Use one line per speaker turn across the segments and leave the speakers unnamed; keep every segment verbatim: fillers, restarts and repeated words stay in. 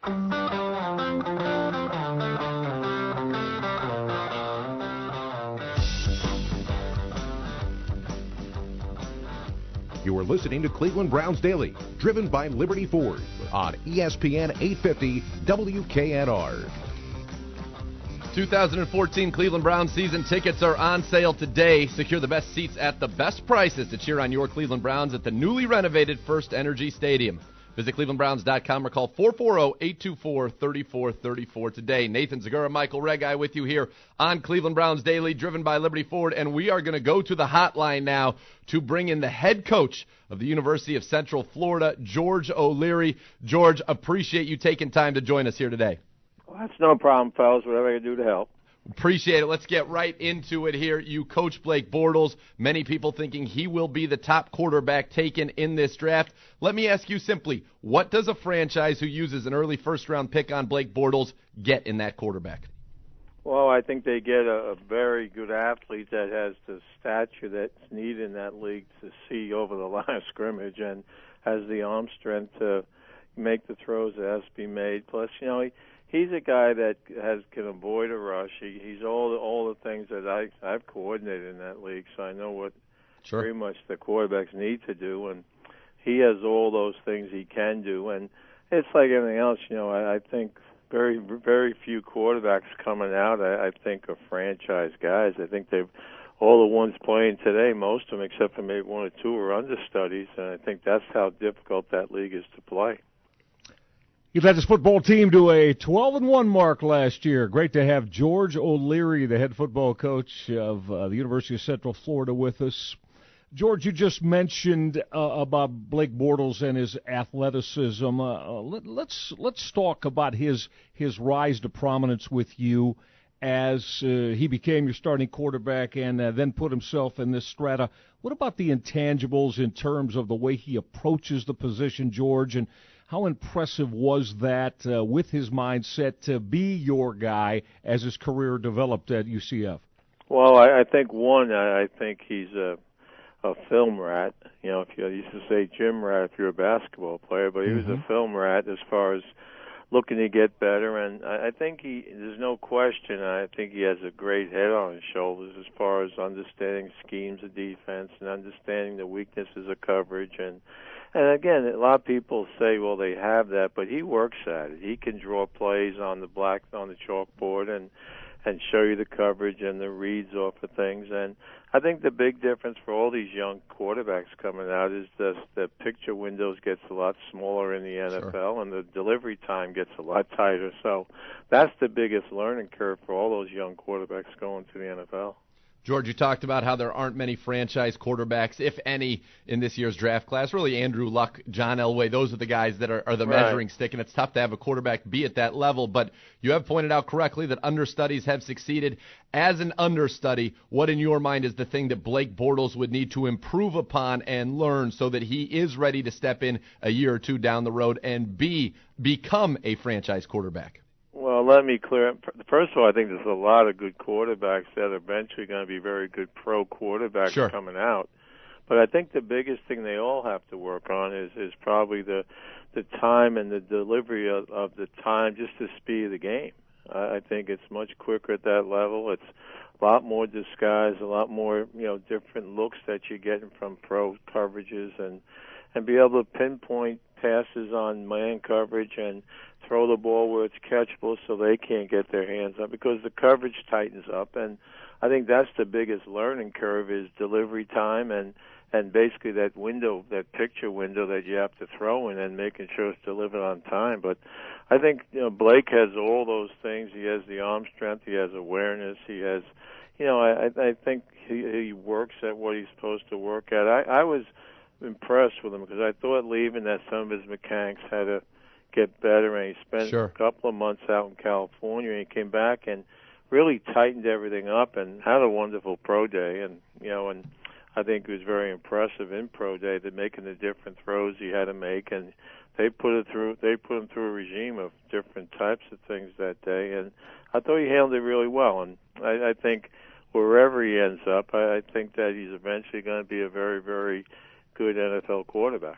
You are listening to Cleveland Browns Daily, driven by Liberty Ford on E S P N eight fifty W K N R.
two thousand fourteen Cleveland Browns season tickets are on sale today. Secure the best seats at the best prices to cheer on your Cleveland Browns at the newly renovated First Energy Stadium. Visit cleveland browns dot com or call four four zero, eight two four, three four three four today. Nathan Zagura, Michael Regai with you here on Cleveland Browns Daily, driven by Liberty Ford, and we are going to go to the hotline now to bring in the head coach of the University of Central Florida, George O'Leary. George, appreciate you taking time to join us here today.
Well, that's no problem, fellas. Whatever I can do to help.
Appreciate it. Let's get right into it here. You coach Blake Bortles. Many people thinking he will be the top quarterback taken in this draft. Let me ask you simply, what does a franchise who uses an early first-round pick on Blake Bortles get in that quarterback?
Well, I think they get a, a very good athlete that has the stature that's needed in that league to see over the line of scrimmage and has the arm strength to make the throws that has to be made. Plus, you know, he, he's a guy that has can avoid a rush. He, he's all the, all the things that I, I've coordinated in that league, so I know what sure. very much the quarterbacks need to do, and he has all those things he can do. And it's like anything else, you know, I, I think very very few quarterbacks coming out, I, I think, are franchise guys. I think they've all the ones playing today, most of them, except for maybe one or two, are understudies, and I think that's how difficult that league is to play.
You've had this football team to a twelve and one mark last year. Great to have George O'Leary, the head football coach of uh, the University of Central Florida, with us. George, you just mentioned uh, about Blake Bortles and his athleticism. Uh, let, let's let's talk about his his rise to prominence with you as uh, he became your starting quarterback and uh, then put himself in this strata. What about the intangibles in terms of the way he approaches the position, George, and how impressive was that uh, with his mindset to be your guy as his career developed at U C F?
Well, I, I think, one, I, I think he's a, a film rat. You know, if you I used to say gym rat if you're a basketball player, but he mm-hmm. was a film rat as far as looking to get better. And I, I think he, there's no question, I think he has a great head on his shoulders as far as understanding schemes of defense and understanding the weaknesses of coverage. And And again, a lot of people say, well, they have that, but he works at it. He can draw plays on the black on the chalkboard and and show you the coverage and the reads off of things. And I think the big difference for all these young quarterbacks coming out is the the picture windows gets a lot smaller in the N F L, sure. and the delivery time gets a lot tighter. So that's the biggest learning curve for all those young quarterbacks going to the N F L.
George, you talked about how there aren't many franchise quarterbacks, if any, in this year's draft class. Really, Andrew Luck, John Elway, those are the guys that are, are the right. measuring stick, and it's tough to have a quarterback be at that level. But you have pointed out correctly that understudies have succeeded. As an understudy, what in your mind is the thing that Blake Bortles would need to improve upon and learn so that he is ready to step in a year or two down the road and be become a franchise quarterback?
Well, let me clear up. First of all, I think there's a lot of good quarterbacks that are eventually going to be very good pro quarterbacks
sure.
coming out. But I think the biggest thing they all have to work on is, is probably the the time and the delivery of, of the time, just the speed of the game. I, I think it's much quicker at that level. It's a lot more disguise, a lot more, you know, different looks that you're getting from pro coverages, and and be able to pinpoint passes on man coverage and throw the ball where it's catchable so they can't get their hands on, because the coverage tightens up. And I think that's the biggest learning curve, is delivery time and, and basically that window, that picture window that you have to throw in, and making sure it's delivered on time. But I think, you know, Blake has all those things. He has the arm strength. He has awareness. He has, you know, I, I think he, he works at what he's supposed to work at. I, I was impressed with him because I thought leaving that some of his mechanics had to get better, and he spent
sure.
a couple of months out in California, and he came back and really tightened everything up and had a wonderful pro day. And you know, and I think it was very impressive in pro day that making the different throws he had to make, and they put it through. They put him through a regime of different types of things that day, and I thought he handled it really well. And I, I think wherever he ends up, I, I think that he's eventually going to be a very, very good N F L quarterback.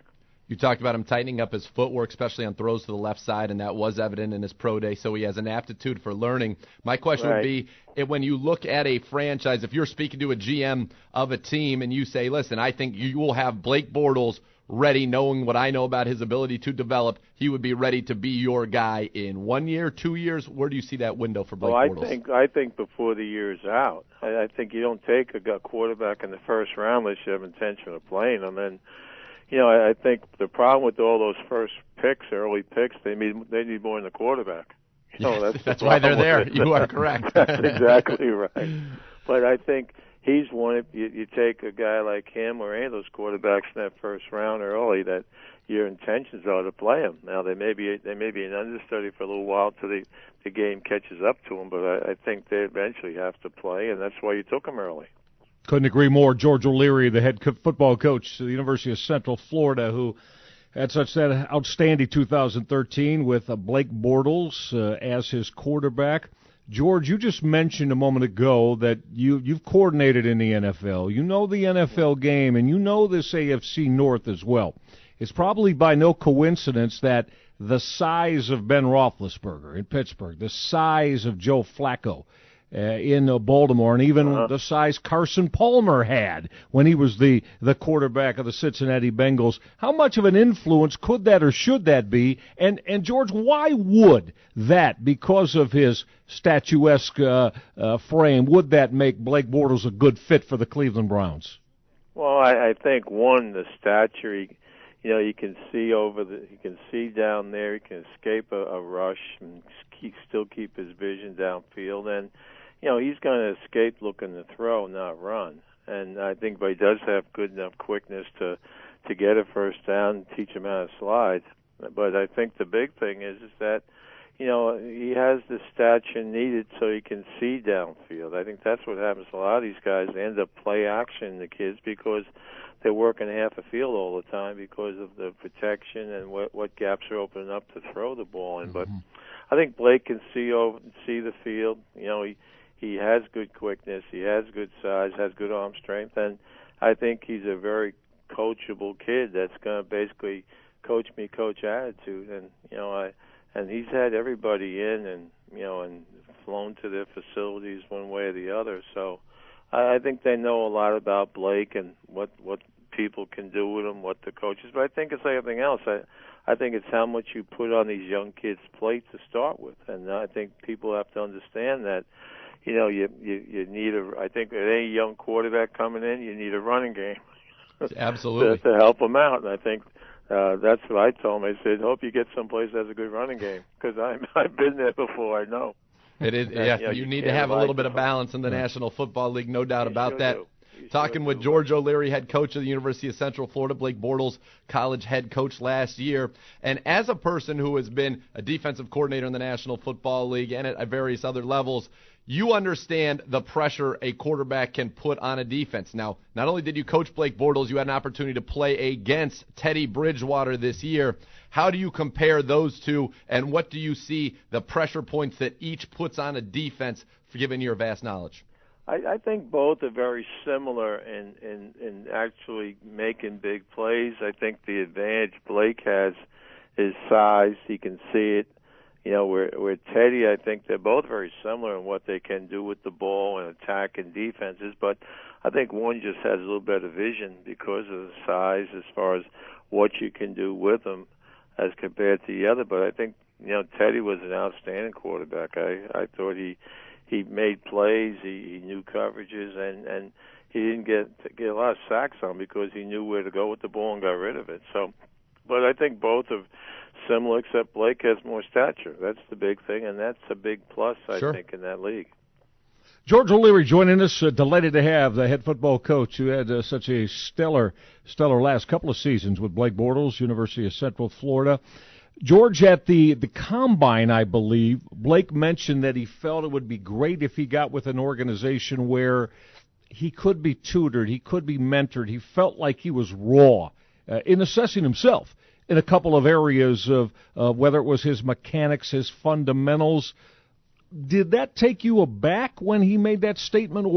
You talked about him tightening up his footwork, especially on throws to the left side, and that was evident in his pro day, so he has an aptitude for learning. My question
right.
would be, if, when you look at a franchise, if you're speaking to a G M of a team and you say, listen, I think you will have Blake Bortles ready, knowing what I know about his ability to develop, he would be ready to be your guy in one year, two years? Where do you see that window for Blake
well, I
Bortles?
think I think before the year's out. I, I think you don't take a quarterback in the first round unless you have intention of playing him. And you know, I, I think the problem with all those first picks, early picks, they need they need more than the quarterback. You know, that's
that's
the
why they're there.
It.
You are correct.
That's exactly right. But I think he's one. If you, you take a guy like him or any of those quarterbacks in that first round early, that your intentions are to play him. Now they may be they may be an understudy for a little while till the the game catches up to him, but I, I think they eventually have to play, and that's why you took him early.
Couldn't agree more. George O'Leary, the head co- football coach at the University of Central Florida, who had such that outstanding two thousand thirteen with uh, Blake Bortles uh, as his quarterback. George, you just mentioned a moment ago that you, you've coordinated in the N F L. You know the N F L game, and you know this A F C North as well. It's probably by no coincidence that the size of Ben Roethlisberger in Pittsburgh, the size of Joe Flacco Uh, in uh, Baltimore, and even uh-huh. the size Carson Palmer had when he was the, the quarterback of the Cincinnati Bengals. How much of an influence could that or should that be? And, and George, why would that, because of his statuesque uh, uh, frame, would that make Blake Bortles a good fit for the Cleveland Browns?
Well, I, I think, one, the stature, he, you know, you can see over the, you can see down there, he can escape a, a rush and keep, still keep his vision downfield, and you know, he's going to escape looking to throw, not run. And I think, but he does have good enough quickness to to get a first down and teach him how to slide. But I think the big thing is is that, you know, he has the stature needed so he can see downfield. I think that's what happens to a lot of these guys. They end up play action, the kids, because they're working half a field all the time because of the protection and what, what gaps are opening up to throw the ball in. Mm-hmm. But I think Blake can see over, see the field. You know, he He has good quickness. He has good size, has good arm strength, and I think he's a very coachable kid that's going to basically coach me, coach attitude. And you know, I and he's had everybody in, and you know, and flown to their facilities one way or the other. So I, I think they know a lot about Blake and what what people can do with him, what the coaches. But I think it's like everything else. I I think it's how much you put on these young kids' plate to start with, and I think people have to understand that. You know, you, you you need a. I think with any young quarterback coming in, you need a running game.
Absolutely.
to, to help them out, and I think uh, that's what I told him. I said, "Hope you get someplace that has a good running game, because I'm I've been there before. I know."
It is.
That,
yeah,
you, know,
you,
you
need to have a little bit of balance in the
yeah.
National Football League, no doubt
you
about
sure
that.
Do.
Talking with George O'Leary, head coach of the University of Central Florida, Blake Bortles, college head coach last year. And as a person who has been a defensive coordinator in the National Football League and at various other levels, you understand the pressure a quarterback can put on a defense. Now, not only did you coach Blake Bortles, you had an opportunity to play against Teddy Bridgewater this year. How do you compare those two, and what do you see the pressure points that each puts on a defense, given your vast knowledge?
I, I think both are very similar in, in, in actually making big plays. I think the advantage Blake has is size. He can see it. You know, where, where Teddy, I think they're both very similar in what they can do with the ball and attack and defenses, but I think one just has a little better vision because of the size as far as what you can do with them as compared to the other. But I think, you know, Teddy was an outstanding quarterback. I, I thought he he made plays, he, he knew coverages, and, and he didn't get get a lot of sacks on because he knew where to go with the ball and got rid of it. So, but I think both are similar, except Blake has more stature. That's the big thing, and that's a big plus, I
sure.
think, in that league.
George O'Leary joining us. Uh, delighted to have the head football coach who had uh, such a stellar, stellar last couple of seasons with Blake Bortles, University of Central Florida. George, at the, the Combine, I believe, Blake mentioned that he felt it would be great if he got with an organization where he could be tutored, he could be mentored. He felt like he was raw uh, in assessing himself in a couple of areas of uh, whether it was his mechanics, his fundamentals. Did that take you aback when he made that statement, or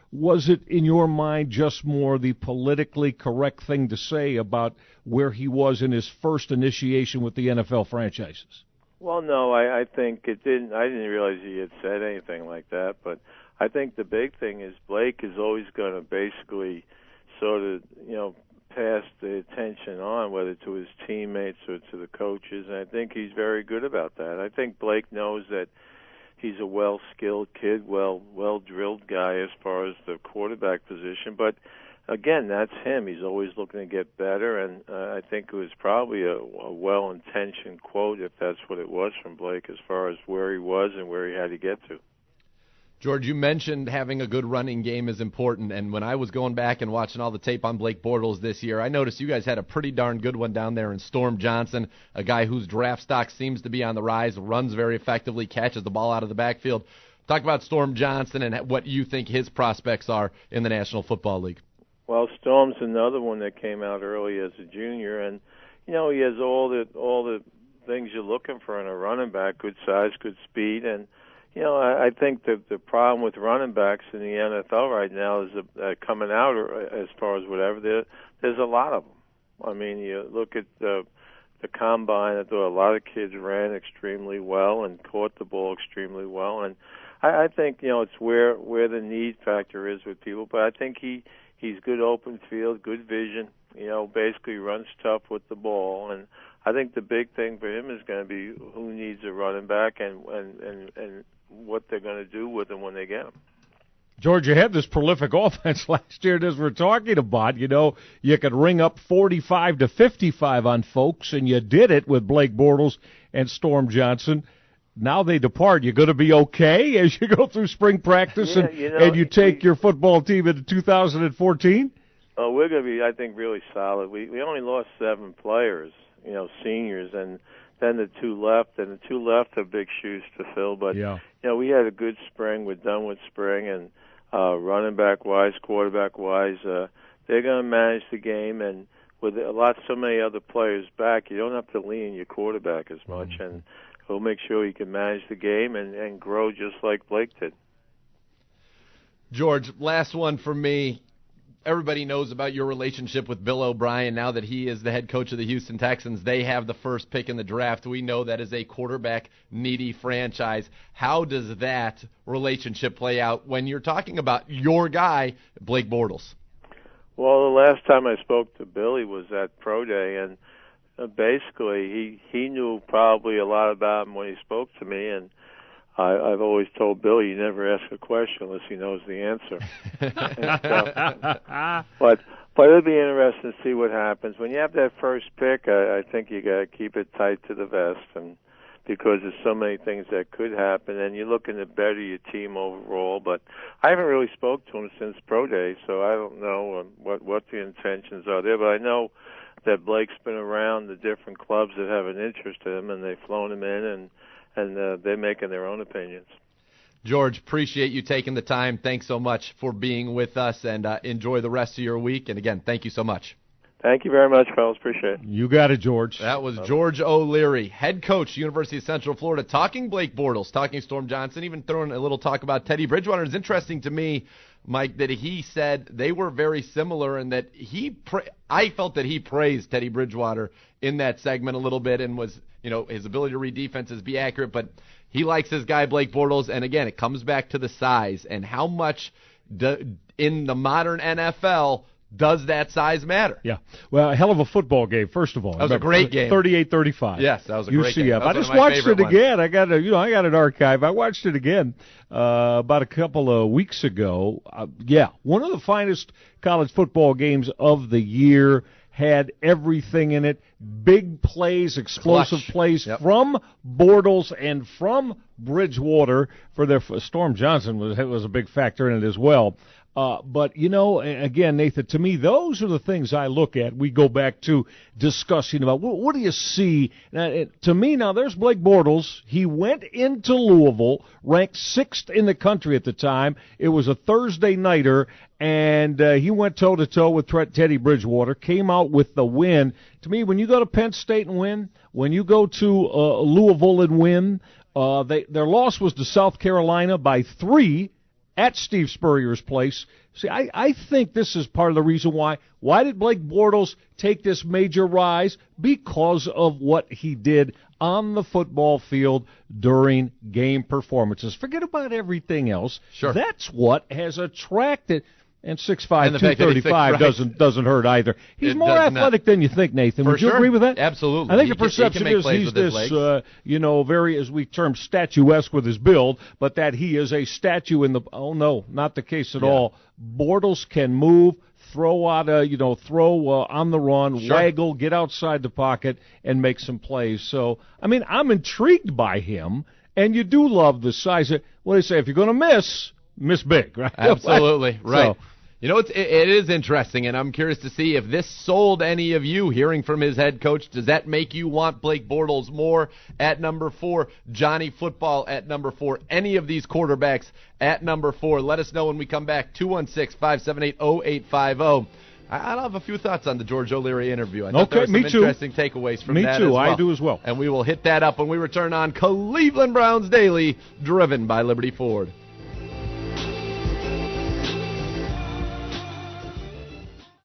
was it, in your mind, just more the politically correct thing to say about where he was in his first initiation with the N F L franchises?
Well, no, I, I think it didn't. I didn't realize he had said anything like that. But I think the big thing is Blake is always going to basically sort of, you know, pass the attention on, whether to his teammates or to the coaches. And I think he's very good about that. I think Blake knows that he's a well-skilled kid, well, well-drilled guy as far as the quarterback position. But again, that's him. He's always looking to get better, and uh, I think it was probably a, a well-intentioned quote, if that's what it was, from Blake as far as where he was and where he had to get to.
George, you mentioned having a good running game is important, and when I was going back and watching all the tape on Blake Bortles this year, I noticed you guys had a pretty darn good one down there in Storm Johnson, a guy whose draft stock seems to be on the rise, runs very effectively, catches the ball out of the backfield. Talk about Storm Johnson and what you think his prospects are in the National Football League.
Well, Storm's another one that came out early as a junior, and you know he has all the all the things you're looking for in a running back: good size, good speed, and you know I, I think that the problem with running backs in the N F L right now is uh, coming out, or as far as whatever. There, there's a lot of them. I mean, you look at the the combine. I thought a lot of kids ran extremely well and caught the ball extremely well, and I, I think you know it's where where the need factor is with people. But I think he. He's good open field, good vision, you know, basically runs tough with the ball. And I think the big thing for him is going to be who needs a running back and, and, and, and what they're going to do with him when they get him.
George, you had this prolific offense last year, as we're talking about. You know, you could ring up forty-five to fifty-five on folks, and you did it with Blake Bortles and Storm Johnson. Now they depart. You going to be okay as you go through spring practice
yeah,
and,
you know,
and you take
we,
your football team into two thousand fourteen?
Oh, we're going to be, I think, really solid. We we only lost seven players, you know, seniors, and then the two left, and the two left are big shoes to fill. But
yeah.
you know, we had a good spring. We're done with spring, and uh, running back wise, quarterback wise, uh, they're going to manage the game, and with a lot so many other players back, you don't have to lean your quarterback as much, mm-hmm. and he'll make sure he can manage the game and, and grow just like Blake did.
George, last one for me. Everybody knows about your relationship with Bill O'Brien. Now that he is the head coach of the Houston Texans, they have the first pick in the draft. We know that is a quarterback-needy franchise. How does that relationship play out when you're talking about your guy, Blake Bortles?
Well, the last time I spoke to Billy was at Pro Day, and uh, basically he he knew probably a lot about him when he spoke to me, and I, I've always told Billy you never ask a question unless he knows the answer. so, but but it'll be interesting to see what happens when you have that first pick. I, I think you got to keep it tight to the vest, and because there's so many things that could happen, and you're looking to better your team overall. But I haven't really spoke to him since Pro Day, so I don't know um, what what the intentions are there. But I know that Blake's been around the different clubs that have an interest in him, and they've flown him in, and and uh, they're making their own opinions.
George, appreciate you taking the time. Thanks so much for being with us, and uh, enjoy the rest of your week. And again, thank you so much.
Thank you very much, fellas. Appreciate it.
You got it, George.
That was George O'Leary, head coach, University of Central Florida, talking Blake Bortles, talking Storm Johnson, even throwing a little talk about Teddy Bridgewater. It's interesting to me, Mike, that he said they were very similar, and that he pra- I felt that he praised Teddy Bridgewater in that segment a little bit, and was, you know, his ability to read defenses, be accurate, but he likes his guy Blake Bortles. And again, it comes back to the size and how much do, in the modern N F L does that size matter?
Yeah. Well, a hell of a football game, first of all.
That was a great game.
thirty-eight thirty-five.
Yes, that was a great
U C F.
game. That was
I just
one of my
watched it
favorite
again.
ones.
I got a, you know, I got an archive. I watched it again uh, about a couple of weeks ago. Uh, yeah, one of the finest college football games of the year. Had everything in it. Big plays, explosive
Clutch.
plays
Yep.
from Bortles and from Bridgewater. For their Storm Johnson was was a big factor in it as well. Uh, but, you know, again, Nathan, to me, those are the things I look at. We go back to discussing about what, what do you see? Now, it, to me, now, there's Blake Bortles. He went into Louisville, ranked sixth in the country at the time. It was a Thursday nighter, and uh, he went toe-to-toe with Teddy Bridgewater, came out with the win. To me, when you go to Penn State and win, when you go to uh, Louisville and win, uh, they, their loss was to South Carolina by three. at Steve Spurrier's place. See, I, I think this is part of the reason why. Why did Blake Bortles take this major rise? Because of what he did on the football field during game performances. Forget about everything else.
Sure.
That's what has attracted. And six five,
And the
two
fact that he's
thirty-five
six- right.
doesn't doesn't hurt either. He's
It
more
does
athletic
not.
than you think, Nathan.
For
Would you
sure.
agree with that?
Absolutely.
I think
He
the
can- he
perception
can make
is
plays
he's
with his
this,
legs.
uh, you know, very, as we term, statuesque with his build, but that he is a statue in the. Oh no, not the case at
Yeah.
all. Bortles can move, throw out, a, you know, throw uh, on the run,
Sure.
waggle, get outside the pocket, and make some plays. So, I mean, I'm intrigued by him, and you do love the size. Of, what do they say? If you're going to miss, miss big, right?
Absolutely, right.
So,
You know, it's, it, it is interesting, and I'm curious to see if this sold any of you hearing from his head coach. Does that make you want Blake Bortles more at number four, Johnny Football at number four, any of these quarterbacks at number four? Let us know when we come back, two one six, five seven eight, zero eight five zero. I, I'll have a few thoughts on the George O'Leary interview. I thought
Okay,
there were some
me too.
interesting takeaways from
Me
that
too,
as well.
I do as well.
And we will hit that up when we return on Cleveland Browns Daily, driven by Liberty Ford.